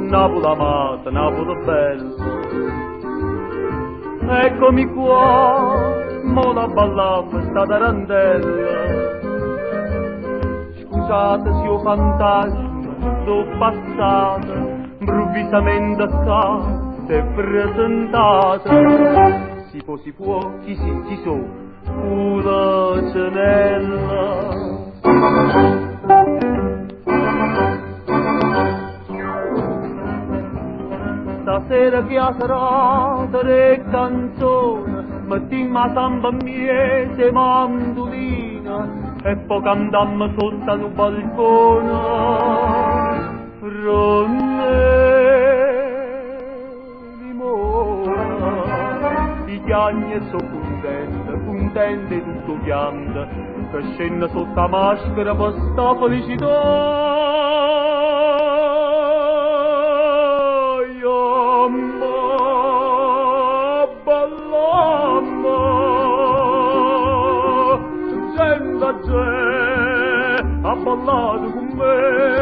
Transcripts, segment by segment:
Napoli amata, Napoli bella. Eccomi qua, mo la ballamma sta tarantella. Scusate se io fantasma, sono passata, improvvisamente qua, si è presentata. Si può, chi so, una cenella. Stasera che ha serata le canzoni, mettiamo a samba miese mandolina e poi cantammo sotto al balcone. Limona, i chiagni sono contenti e tutto pianta, che scende sotto la maschera per sta felicità. Ha ballato con me,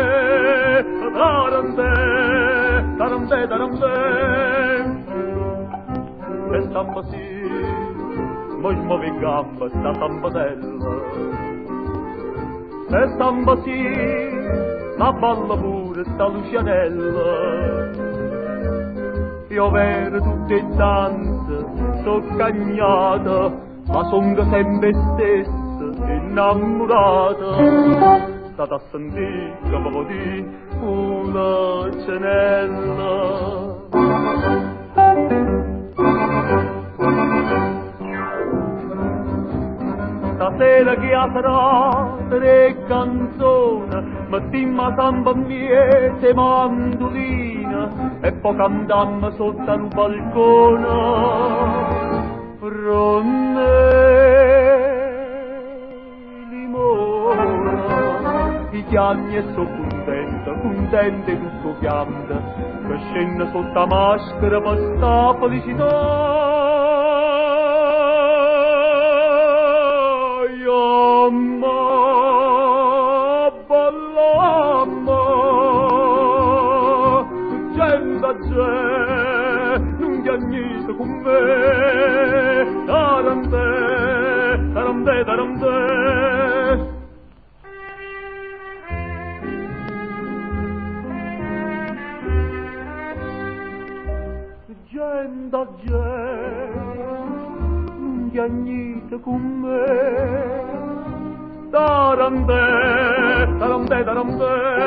tarandè, e stampa sì, mo smuove in gamba sta stampatella, e stampa sì, ma balla pure sta Lucianella. Io vedo tutte in danza, so cagnata, ma son sempre stessa, innamorata. State a sentire che avevo di una cenella. Stasera che ha serata le canzoni, mettimmo a samba miese mandolina e poi cantammo sotto al balcone. I chiagni e so contenta e tutto pianta, che scende sotto la maschera per sta felicità. Yamma, ballamma, gente, non chiagnite con me, tarandè. Gente, non chiagnite con me, tarandè.